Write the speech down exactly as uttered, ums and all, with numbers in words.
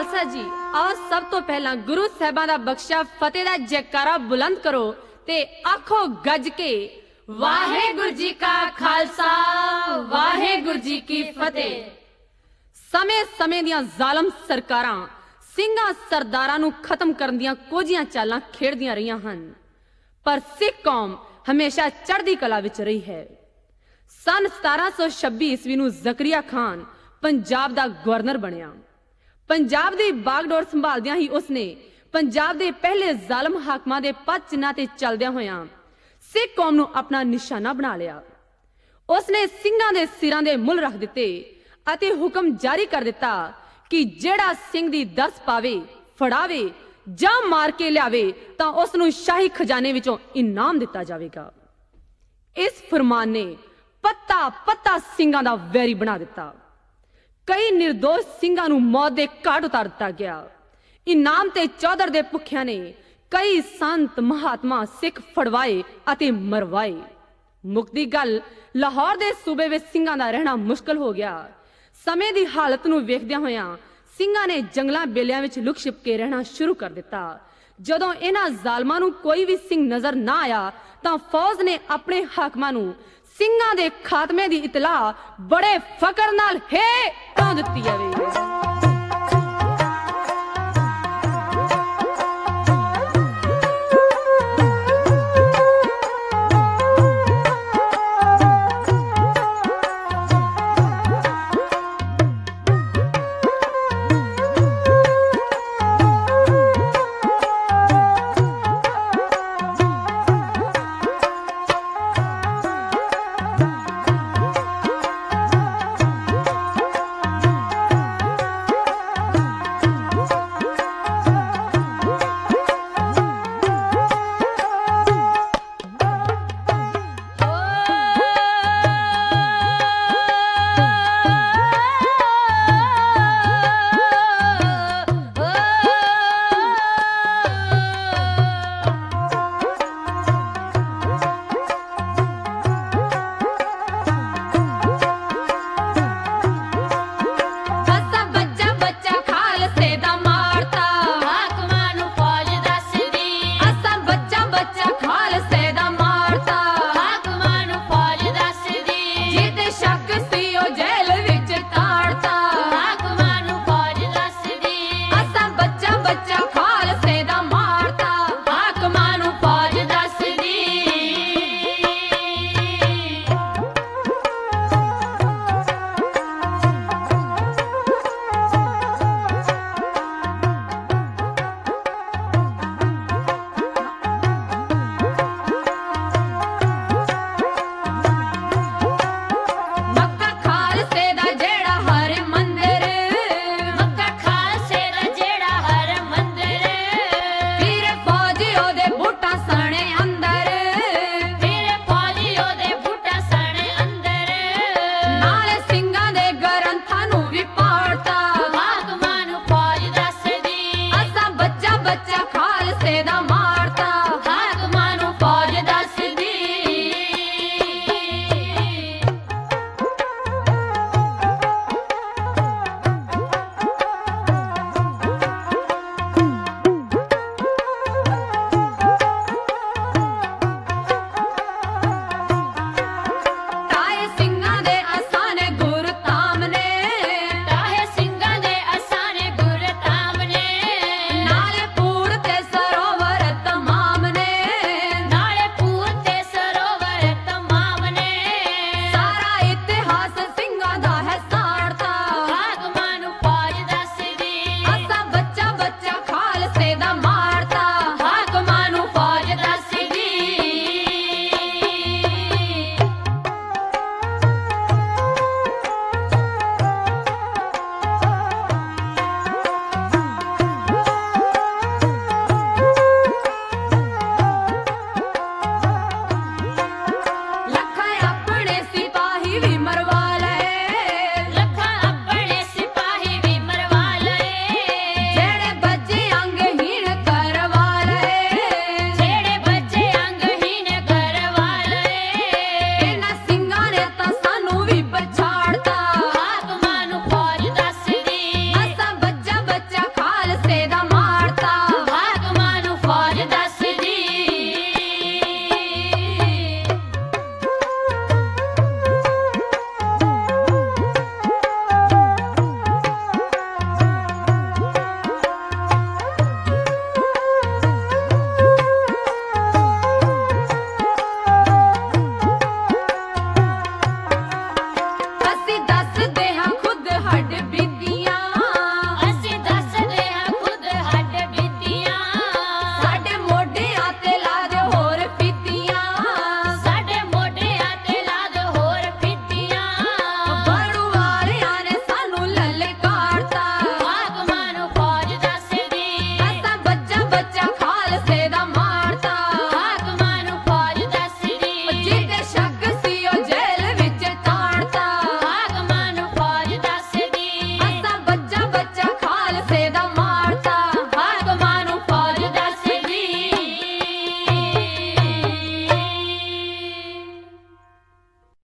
खालसा जी आओ सब तो पहला गुरु साहिबां दा बख्शा फतेह दा जयकारा बुलंद करो ते आखो गज के वाहेगुरु जी का खालसा वाहेगुरु जी की फतेह। समय समय दियां जालम सरकारां ਸਿੰਘਾਂ सरदारां नूं खत्म करन दियां कोजियां चालां खेड़दियां रहियां हन, पर सिख कौम हमेशा चढ़दी कला विच रही है। सन सतारां सौ छब्बी ईस्वी नूं ਜ਼ਕਰੀਆ खान पंजाब दा गवर्नर बनिया। पंजाब दी बागडोर संभालदियां ही उसने पंजाब दे पहले जालम हाकमां दे पद चिन्हां ते चलदियां होयां सिख कौम नूं अपना निशाना बना लिया। उसने ਸਿੰਘਾਂ दे सिरां दे मुੱਲ रख दिते अते हुक्म जारी कर दिता कि जेड़ा सिंह दी दस पावे फड़ावे जां मार के लियावे तां उस नूं शाही खजाने विचों इनाम दिता जावेगा। इस फरमान ने पत्ता पत्ता ਸਿੰਘਾਂ दा वैरी बना दिता। कई निर्दोष ਸਿੰਘਾਂ नूं मौत दे घाट उतार दिता गया। इनाम ते चौधर दे भुखियां ने कई संत महात्मा सिख फड़वाए अते मरवाए। मुक्ति गल लाहौर दे सूबे विच ਸਿੰਘਾਂ दा रहना मुश्किल हो गया। समय दी हालत नूं वेखदियां होयां ਸਿੰਘਾਂ ने जंगलां बेलियां विच लुक छिप के रहना शुरू कर दिता। जदों इन्हां ਜ਼ਾਲਮਾਂ नूं कोई भी ਸਿੰਘ नजर ना आया तां फौज ने अपने हाकमां नूं ਸਿੰਘਾਂ दे खात्मे दी इतला बड़े फकर नाल हे पां दित्ती जावे। ਫਤਿਹ ਦਾ